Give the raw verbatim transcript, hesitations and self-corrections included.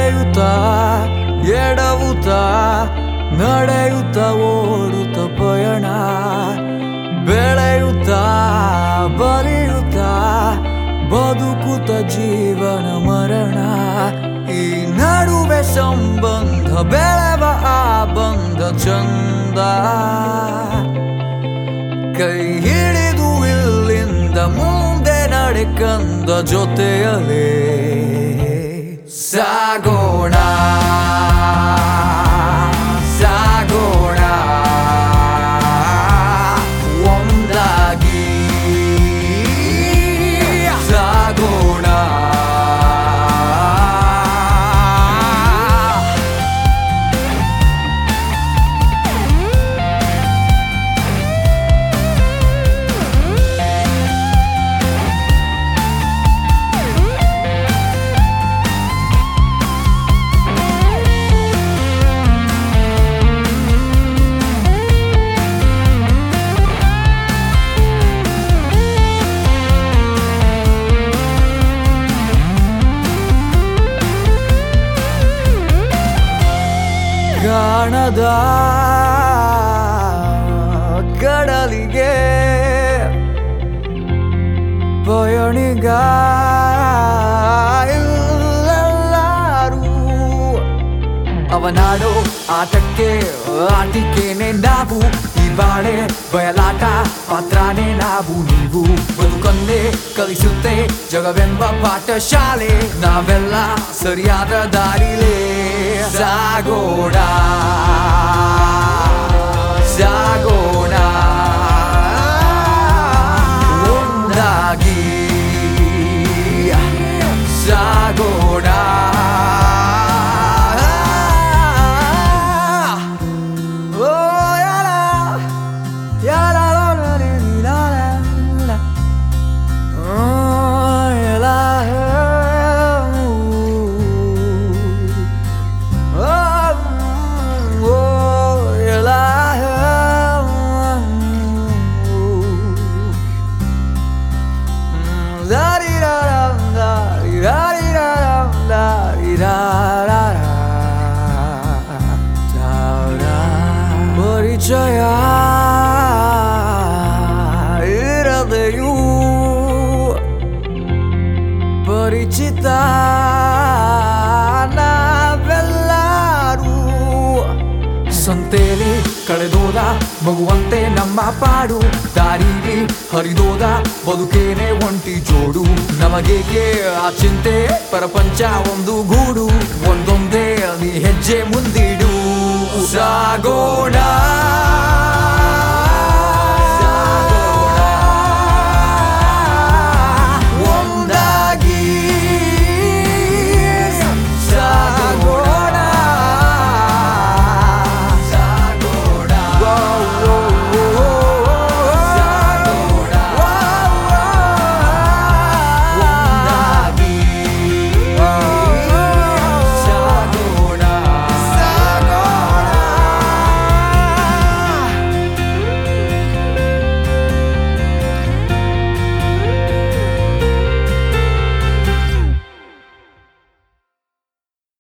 ನಡೆಯುತ್ತಾ ಎಡವುತ್ತಾ ನಡೆಯುತ್ತಾ ಓಡುತ್ತ ಪಯಣ ಬೆಳೆಯುತ್ತಾ ಬಲಿಯುತ್ತಾ ಬದುಕುತ್ತ ಜೀವನ ಮರಣ ಈ ನಡುವೆ ಸಂಬಂಧ ಬೆಳೆವ ಆ ಬಂಧ ಚಂದ ಕೈ ಹಿಡಿದು ಇಲ್ಲಿಂದ ಮುಂದೆ ನಡೆಕಂದ ಜೊತೆಯಲೇ ಸಾಗೋಣ ಸಾಗೋಣ ಒಂದಾಗಿ ಸಾಗೋಣ ಕಾಣದ ಕಡಲಿಗೆ ಪಯಣಿಗ ಎಲ್ಲರೂ ಅವನಾಡೋ ಆಟಕ್ಕೆ ಆಟಿಕೆನೆ ನಾವು ಈ ಬಾಳೆ ಬಯಲಾಟ ಪಾತ್ರನೇ ನಾವು ನೀವು ಬದುಕನ್ನೇ ಕಲಿಸುತ್ತೆ ಜಗವೆಂಬ ಪಾಠಶಾಲೆ ನಾವೆಲ್ಲ ಸರಿಯಾದ ದಾರಿಲೇ ಸಾಗೋಣ ಸಾಗೋಣ ಒಂದಾಗಿ ಸಾಗೋಣ ಪರಿಚಯ ಇರದೆಯೂ ಪರಿಚಿತ ನಾವೆಲ್ಲರೂ ಸಂತೆಯಲ್ಲಿ ಕಳೆದೋದ ಮಗುವಂತೆ ನಮ್ಮ ಪಾಡು ದಾರಿಗೆ ಹರಿದೋದ ಬದುಕೇನೆ ಒಂಟಿ ಜೋಡು ನಮಗೇಕೆ ಆ ಚಿಂತೆ ಪ್ರಪಂಚ ಒಂದು ಗೂಡು ಒಂದೊಂದೇ ನೀ ಹೆಜ್ಜೆ ಮುಂದಿಡು ಸಾಗೋಣ